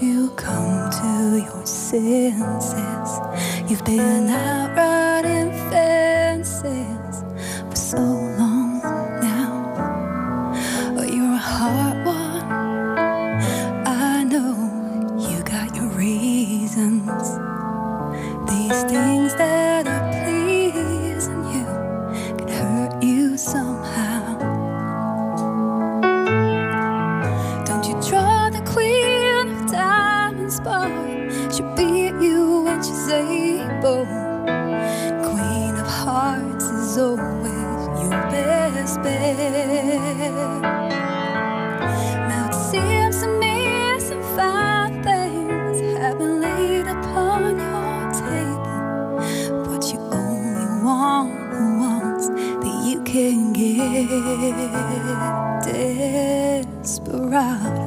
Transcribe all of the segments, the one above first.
you come to your senses? You've been out riding fences for so long now. Oh, you're a hard one. I know you got your reasons. These things that are pleasing you can hurt you somehow. Don't you draw the queen of diamonds, boy? She'll beat you when she's able. Queen of hearts is always your best bet. Now it seems to me some fine things have been laid upon your table, but you only want the ones that you can get. Desperado.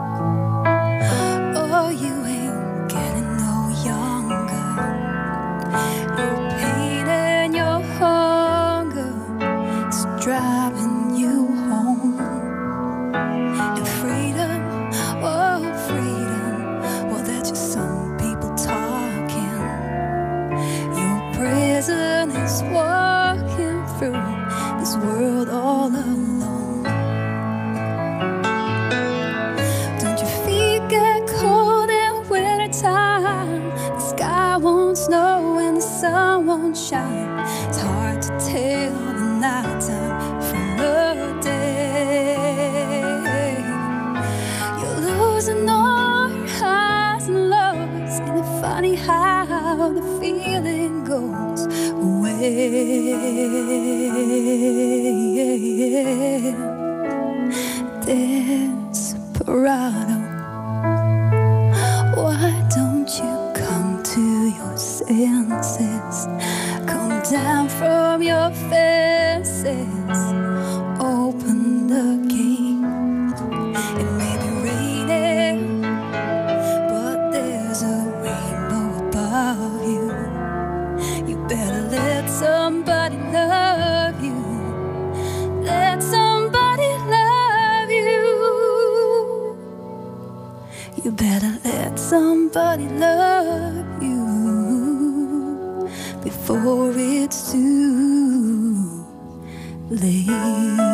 Oh, you ain't getting no younger. Your pain and your hunger is driving you home. And freedom, oh freedom, well that's just some people talking. Your prison is walking through this world all alone. Don't your feet get cold in wintertime? The sky won't snow and the sun won't shine. It's hard to tell the nighttime from the day. You're losing all your highs and lows. Ain't it funny how the feeling goes away? Desperado. Why don't you come to your senses? Come down from your fences. Open the gate. It may be raining, but there's a rainbow above you. You better let somebody love you. Let somebody love you. You better let somebody love you before it's too late.